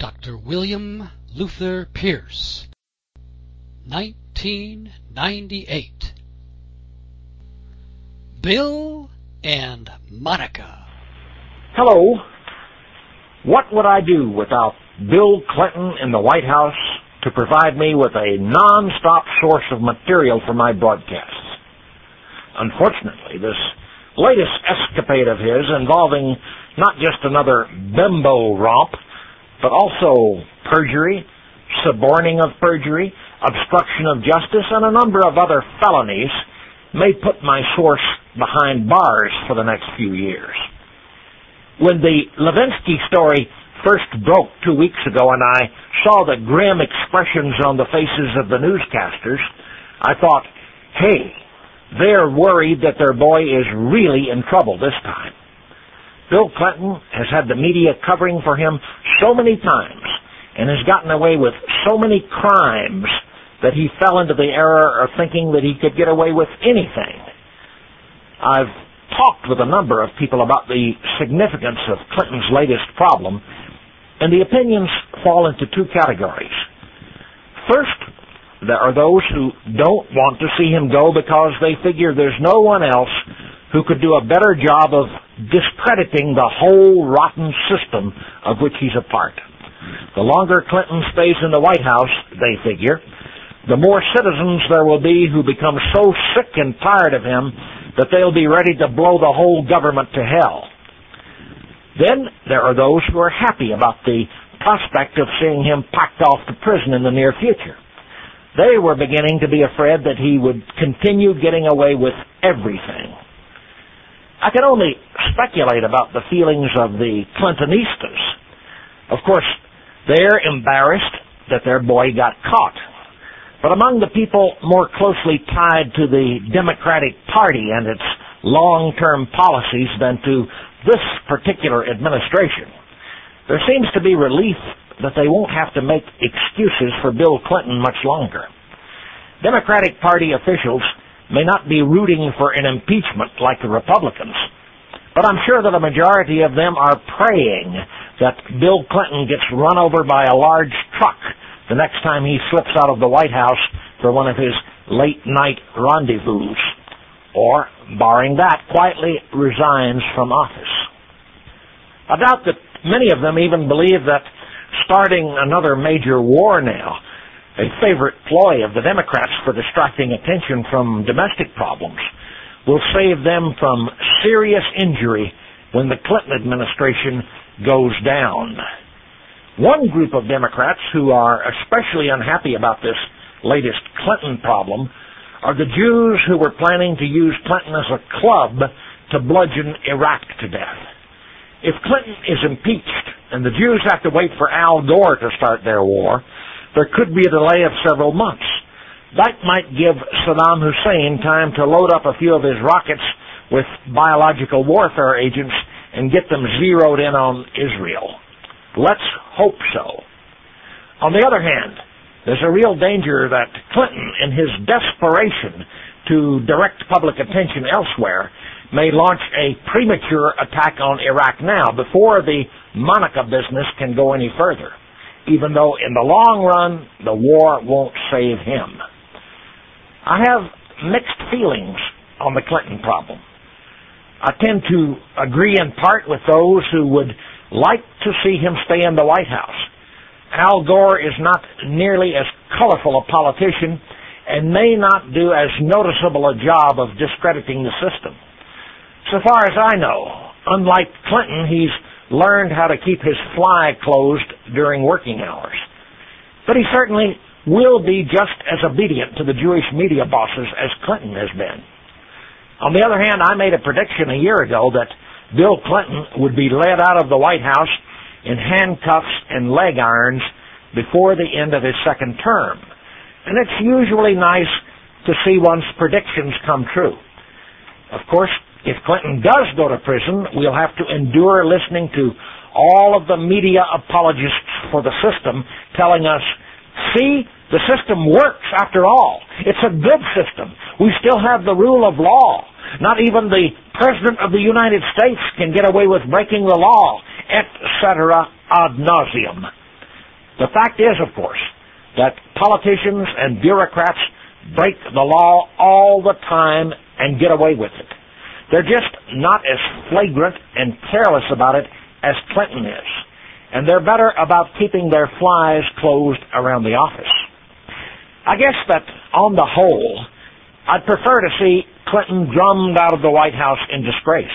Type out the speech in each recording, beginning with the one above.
Dr. William Luther Pierce, 1998. Bill and Monica. Hello. What would I do without Bill Clinton in the White House to provide me with a non-stop source of material for my broadcasts? Unfortunately, this latest escapade of his involving not just another bimbo romp, but also perjury, suborning of perjury, obstruction of justice, and a number of other felonies may put my source behind bars for the next few years. When the Levinsky story first broke 2 weeks ago and I saw the grim expressions on the faces of the newscasters, I thought, hey, they're worried that their boy is really in trouble this time. Bill Clinton has had the media covering for him so many times and has gotten away with so many crimes that he fell into the error of thinking that he could get away with anything. I've talked with a number of people about the significance of Clinton's latest problem, and the opinions fall into two categories. First, there are those who don't want to see him go because they figure there's no one else who could do a better job of discrediting the whole rotten system of which he's a part. The longer Clinton stays in the White House, they figure, the more citizens there will be who become so sick and tired of him that they'll be ready to blow the whole government to hell. Then there are those who are happy about the prospect of seeing him packed off to prison in the near future. They were beginning to be afraid that he would continue getting away with everything. I can only speculate about the feelings of the Clintonistas. Of course, they're embarrassed that their boy got caught. But among the people more closely tied to the Democratic Party and its long-term policies than to this particular administration, there seems to be relief that they won't have to make excuses for Bill Clinton much longer. Democratic Party officials may not be rooting for an impeachment like the Republicans, but I'm sure that a majority of them are praying that Bill Clinton gets run over by a large truck the next time he slips out of the White House for one of his late-night rendezvous, or, barring that, quietly resigns from office. I doubt that many of them even believe that starting another major war now, a favorite ploy of the Democrats for distracting attention from domestic problems, will save them from serious injury when the Clinton administration goes down. One group of Democrats who are especially unhappy about this latest Clinton problem are the Jews who were planning to use Clinton as a club to bludgeon Iraq to death. If Clinton is impeached and the Jews have to wait for Al Gore to start their war, there could be a delay of several months. That might give Saddam Hussein time to load up a few of his rockets with biological warfare agents and get them zeroed in on Israel. Let's hope so. On the other hand, there's a real danger that Clinton, in his desperation to direct public attention elsewhere, may launch a premature attack on Iraq now before the Monica business can go any further, even though in the long run the war won't save him. I have mixed feelings on the Clinton problem. I tend to agree in part with those who would like to see him stay in the White House. Al Gore is not nearly as colorful a politician and may not do as noticeable a job of discrediting the system. So far as I know, unlike Clinton, he's learned how to keep his fly closed during working hours. But he certainly will be just as obedient to the Jewish media bosses as Clinton has been. On the other hand, I made a prediction a year ago that Bill Clinton would be led out of the White House in handcuffs and leg irons before the end of his second term. And it's usually nice to see one's predictions come true. Of course, if Clinton does go to prison, we'll have to endure listening to all of the media apologists for the system telling us, see, the system works after all. It's a good system. We still have the rule of law. Not even the President of the United States can get away with breaking the law, etc. ad nauseum. The fact is, of course, that politicians and bureaucrats break the law all the time and get away with it. They're just not as flagrant and careless about it as Clinton is. And they're better about keeping their flies closed around the office. I guess that, on the whole, I'd prefer to see Clinton drummed out of the White House in disgrace.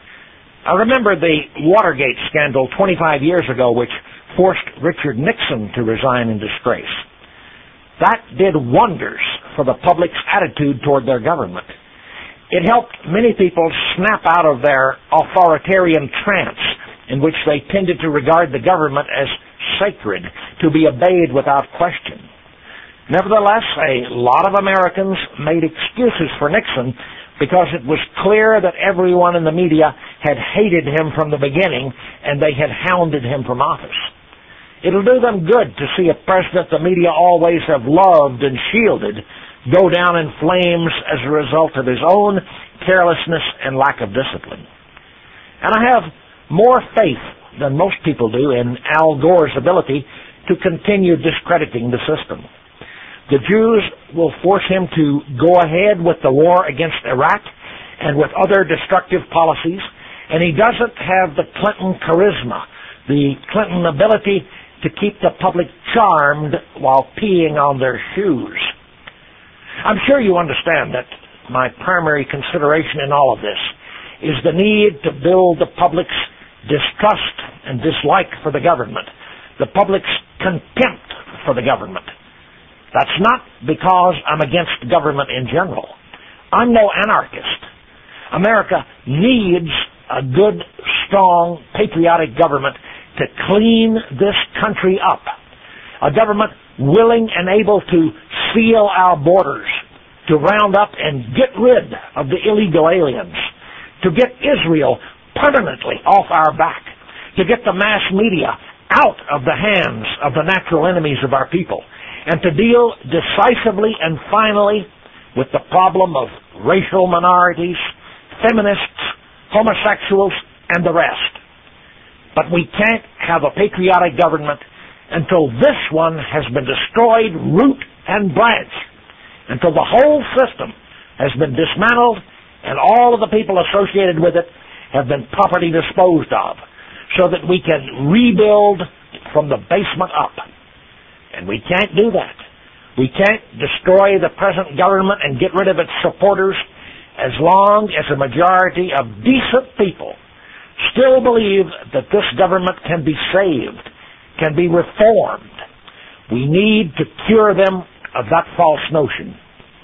I remember the Watergate scandal 25 years ago, which forced Richard Nixon to resign in disgrace. That did wonders for the public's attitude toward their government. It helped many people snap out of their authoritarian trance in which they tended to regard the government as sacred, to be obeyed without question. Nevertheless, a lot of Americans made excuses for Nixon because it was clear that everyone in the media had hated him from the beginning and they had hounded him from office. It'll do them good to see a president the media always have loved and shielded go down in flames as a result of his own carelessness and lack of discipline. And I have more faith than most people do in Al Gore's ability to continue discrediting the system. The Jews will force him to go ahead with the war against Iraq and with other destructive policies, and he doesn't have the Clinton charisma, the Clinton ability to keep the public charmed while peeing on their shoes. I'm sure you understand that my primary consideration in all of this is the need to build the public's distrust and dislike for the government, the public's contempt for the government. That's not because I'm against government in general. I'm no anarchist. America needs a good, strong, patriotic government to clean this country up. A government willing and able to seal our borders, to round up and get rid of the illegal aliens, to get Israel permanently off our back, to get the mass media out of the hands of the natural enemies of our people, and to deal decisively and finally with the problem of racial minorities, feminists, homosexuals, and the rest. But we can't have a patriotic government until this one has been destroyed root and branch, until the whole system has been dismantled and all of the people associated with it have been properly disposed of, so that we can rebuild from the basement up. And we can't do that. We can't destroy the present government and get rid of its supporters as long as a majority of decent people still believe that this government can be saved, can be reformed. We need to cure them of that false notion.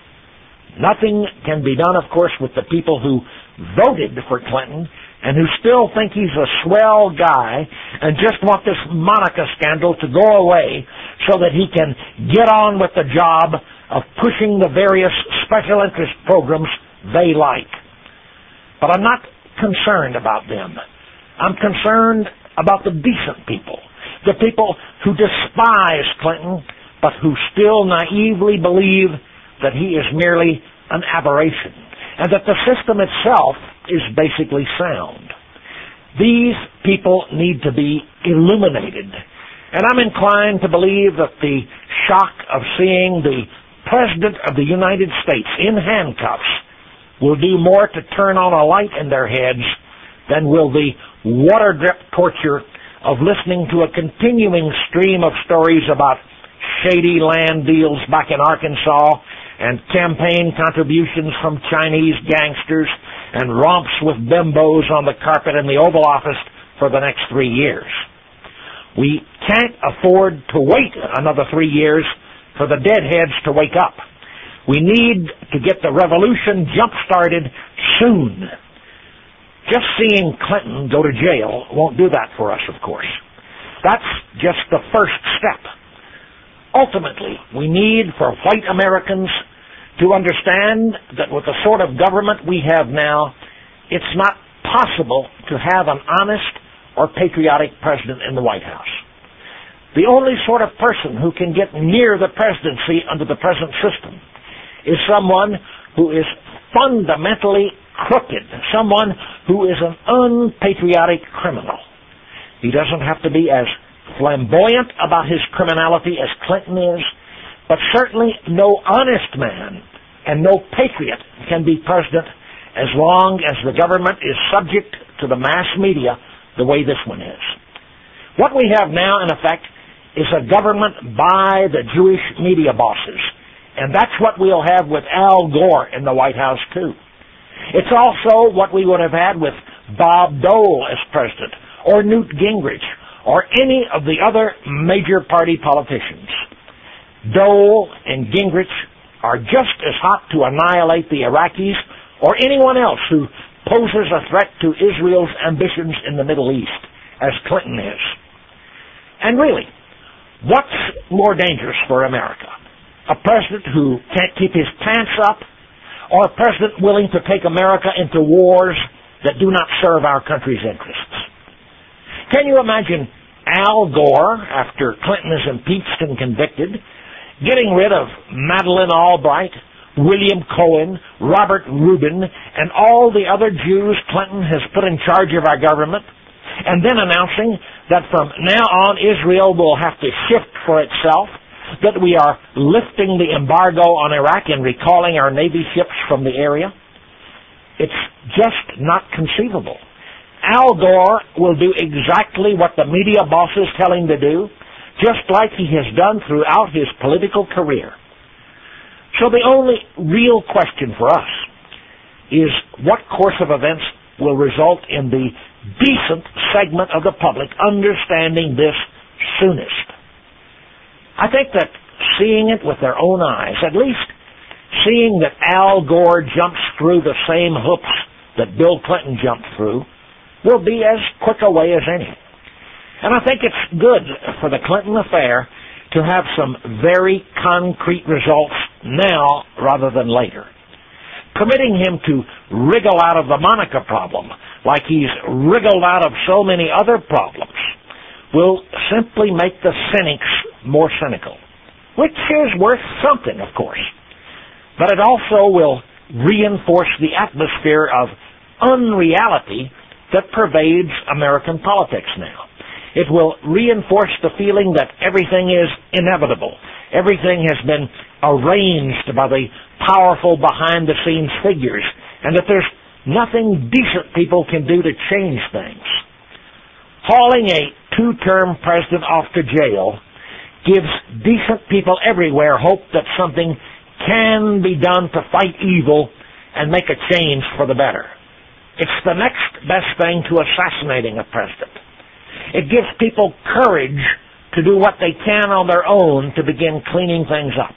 Nothing can be done, of course, with the people who voted for Clinton and who still think he's a swell guy and just want this Monica scandal to go away so that he can get on with the job of pushing the various special interest programs they like. But I'm not concerned about them. I'm concerned about the decent people, the people who despise Clinton but who still naively believe that he is merely an aberration and that the system itself is basically sound. These people need to be illuminated. And I'm inclined to believe that the shock of seeing the President of the United States in handcuffs will do more to turn on a light in their heads than will the water drip torture of listening to a continuing stream of stories about shady land deals back in Arkansas and campaign contributions from Chinese gangsters and romps with bimbos on the carpet in the Oval Office for the next 3 years. We can't afford to wait another 3 years for the deadheads to wake up. We need to get the revolution jump-started soon. Just seeing Clinton go to jail won't do that for us, of course. That's just the first step. Ultimately, we need for white Americans to understand that with the sort of government we have now, it's not possible to have an honest or patriotic president in the White House. The only sort of person who can get near the presidency under the present system is someone who is fundamentally crooked, someone who is an unpatriotic criminal. He doesn't have to be as flamboyant about his criminality as Clinton is, but certainly no honest man and no patriot can be president as long as the government is subject to the mass media the way this one is. What we have now, in effect, is a government by the Jewish media bosses, and that's what we'll have with Al Gore in the White House, too. It's also what we would have had with Bob Dole as president, or Newt Gingrich, or any of the other major party politicians. Dole and Gingrich are just as hot to annihilate the Iraqis or anyone else who poses a threat to Israel's ambitions in the Middle East as Clinton is. And really, what's more dangerous for America? A president who can't keep his pants up, or a president willing to take America into wars that do not serve our country's interests? Can you imagine Al Gore, after Clinton is impeached and convicted, getting rid of Madeleine Albright, William Cohen, Robert Rubin, and all the other Jews Clinton has put in charge of our government, and then announcing that from now on Israel will have to shift for itself, that we are lifting the embargo on Iraq and recalling our Navy ships from the area? It's just not conceivable. Al Gore will do exactly what the media bosses tell him to do, just like he has done throughout his political career. So the only real question for us is what course of events will result in the decent segment of the public understanding this soonest. I think that seeing it with their own eyes, at least seeing that Al Gore jumps through the same hoops that Bill Clinton jumped through, will be as quick a way as any. And I think it's good for the Clinton affair to have some very concrete results now rather than later. Permitting him to wriggle out of the Monica problem like he's wriggled out of so many other problems will simply make the cynics more cynical, which is worth something, of course. But it also will reinforce the atmosphere of unreality that pervades American politics now. It will reinforce the feeling that everything is inevitable. Everything has been arranged by the powerful behind-the-scenes figures, and that there's nothing decent people can do to change things. Hauling a two-term president off to jail gives decent people everywhere hope that something can be done to fight evil and make a change for the better. It's the next best thing to assassinating a president. It gives people courage to do what they can on their own to begin cleaning things up.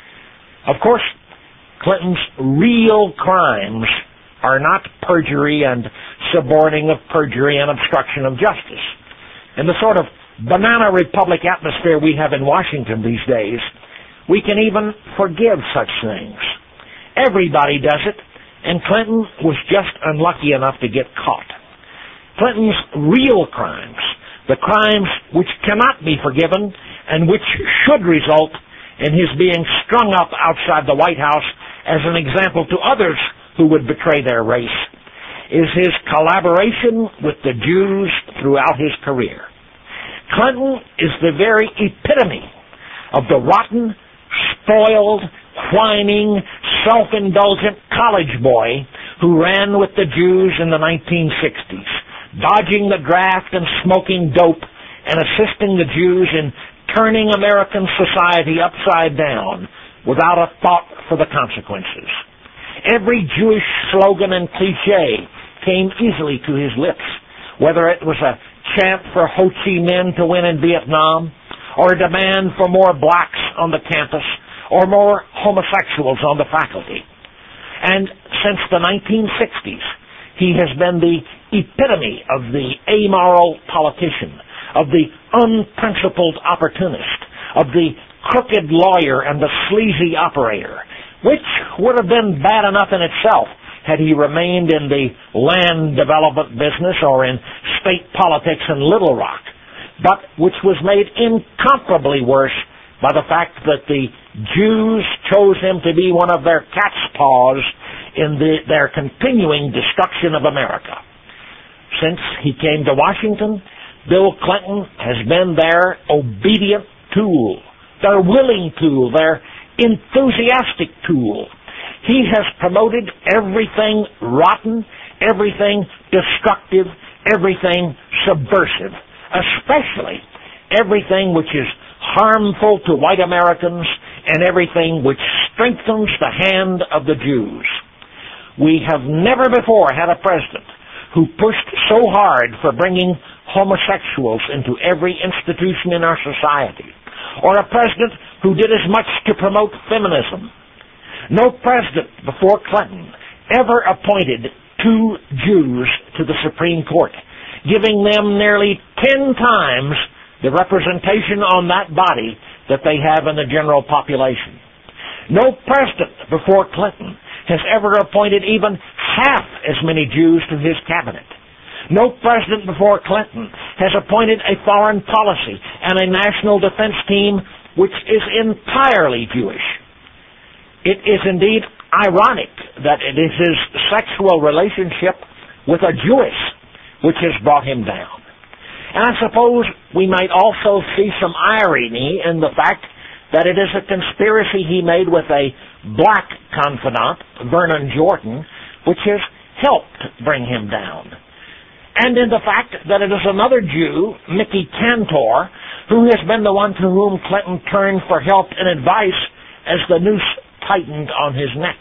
Of course, Clinton's real crimes are not perjury and suborning of perjury and obstruction of justice. In the sort of banana republic atmosphere we have in Washington these days, we can even forgive such things. Everybody does it, and Clinton was just unlucky enough to get caught. Clinton's real crimes, the crimes which cannot be forgiven and which should result in his being strung up outside the White House as an example to others who would betray their race, is his collaboration with the Jews throughout his career. Clinton is the very epitome of the rotten, spoiled, whining, self-indulgent college boy who ran with the Jews in the 1960s, dodging the draft and smoking dope and assisting the Jews in turning American society upside down without a thought for the consequences. Every Jewish slogan and cliche came easily to his lips, whether it was a chant for Ho Chi Minh to win in Vietnam, or a demand for more blacks on the campus, or more homosexuals on the faculty. And since the 1960s, he has been the epitome of the amoral politician, of the unprincipled opportunist, of the crooked lawyer and the sleazy operator, which would have been bad enough in itself had he remained in the land development business or in state politics in Little Rock, but which was made incomparably worse by the fact that the Jews chose him to be one of their cat's paws in their continuing destruction of America. Since he came to Washington, Bill Clinton has been their obedient tool, their willing tool, their enthusiastic tool. He has promoted everything rotten, everything destructive, everything subversive, especially everything which is harmful to white Americans and everything which strengthens the hand of the Jews. We have never before had a president who pushed so hard for bringing homosexuals into every institution in our society, or a president who did as much to promote feminism. No president before Clinton ever appointed 2 Jews to the Supreme Court, giving them nearly 10 times the representation on that body that they have in the general population. No president before Clinton has ever appointed even half as many Jews to his cabinet. No president before Clinton has appointed a foreign policy and a national defense team which is entirely Jewish. It is indeed ironic that it is his sexual relationship with a Jewess which has brought him down. And I suppose we might also see some irony in the fact that it is a conspiracy he made with a black confidant, Vernon Jordan, which has helped bring him down. And in the fact that it is another Jew, Mickey Cantor, who has been the one to whom Clinton turned for help and advice as the noose tightened on his neck.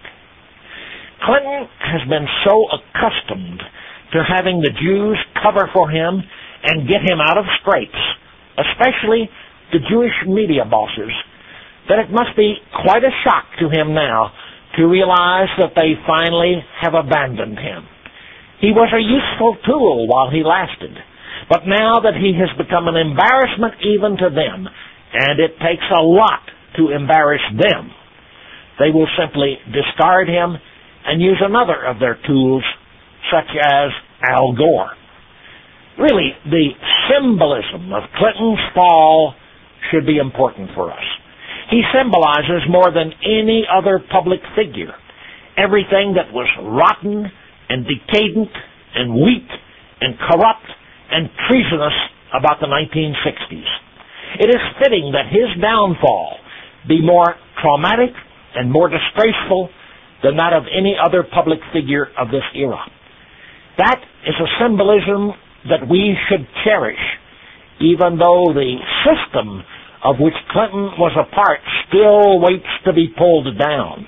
Clinton has been so accustomed to having the Jews cover for him and get him out of scrapes, especially the Jewish media bosses, that it must be quite a shock to him now to realize that they finally have abandoned him. He was a useful tool while he lasted, but now that he has become an embarrassment even to them, and it takes a lot to embarrass them, they will simply discard him and use another of their tools, such as Al Gore. Really, the symbolism of Clinton's fall should be important for us. He symbolizes more than any other public figure everything that was rotten and decadent and weak and corrupt and treasonous about the 1960s. It is fitting that his downfall be more traumatic and more disgraceful than that of any other public figure of this era. That is a symbolism that we should cherish, even though the system of which Clinton was a part still waits to be pulled down.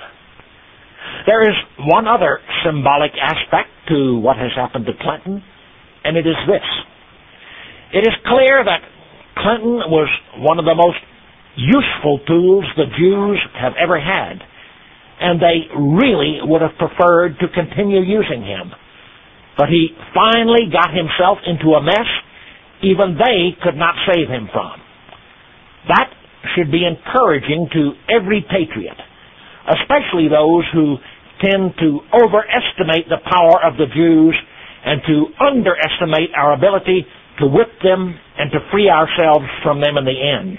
There is one other symbolic aspect to what has happened to Clinton, and it is this. It is clear that Clinton was one of the most useful tools the Jews have ever had, and they really would have preferred to continue using him. But he finally got himself into a mess even they could not save him from. That should be encouraging to every patriot, especially those who tend to overestimate the power of the Jews and to underestimate our ability to whip them and to free ourselves from them in the end.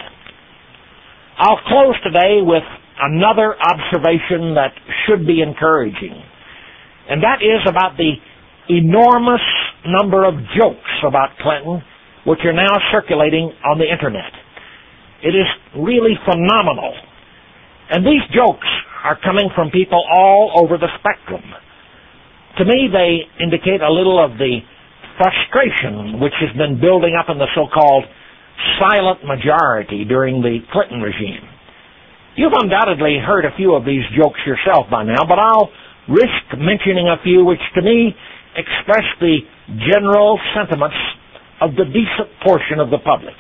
I'll close today with another observation that should be encouraging, and that is about the enormous number of jokes about Clinton which are now circulating on the internet. It is really phenomenal. And these jokes are coming from people all over the spectrum. To me, they indicate a little of the frustration which has been building up in the so-called silent majority during the Clinton regime. You've undoubtedly heard a few of these jokes yourself by now, but I'll risk mentioning a few which to me express the general sentiments of the decent portion of the public.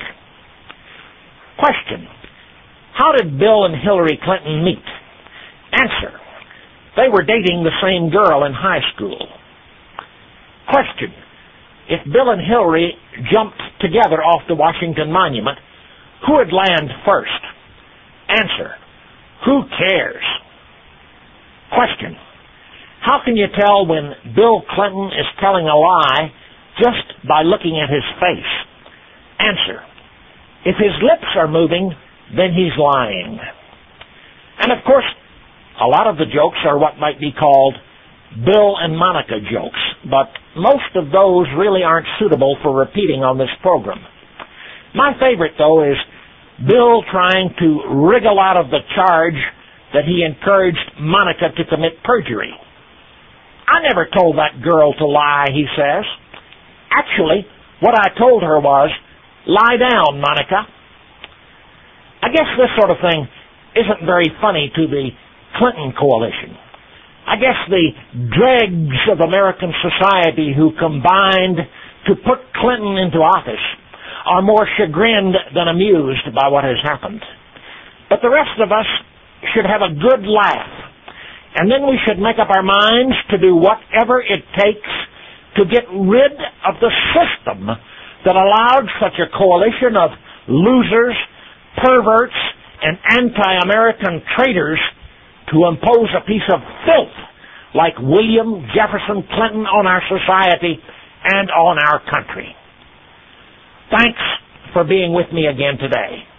Question: how did Bill and Hillary Clinton meet? Answer: they were dating the same girl in high school. Question: if Bill and Hillary jumped together off the Washington Monument, who would land first? Answer: who cares? Question: how can you tell when Bill Clinton is telling a lie just by looking at his face? Answer: if his lips are moving, then he's lying. And of course, a lot of the jokes are what might be called Bill and Monica jokes, but most of those really aren't suitable for repeating on this program. My favorite, though, is Bill trying to wriggle out of the charge that he encouraged Monica to commit perjury. I never told that girl to lie, he says. Actually, what I told her was, lie down, Monica. I guess this sort of thing isn't very funny to the Clinton coalition. I guess the dregs of American society who combined to put Clinton into office are more chagrined than amused by what has happened. But the rest of us should have a good laugh, and then we should make up our minds to do whatever it takes to get rid of the system that allowed such a coalition of losers, perverts, and anti-American traitors to impose a piece of filth like William Jefferson Clinton on our society and on our country. Thanks for being with me again today.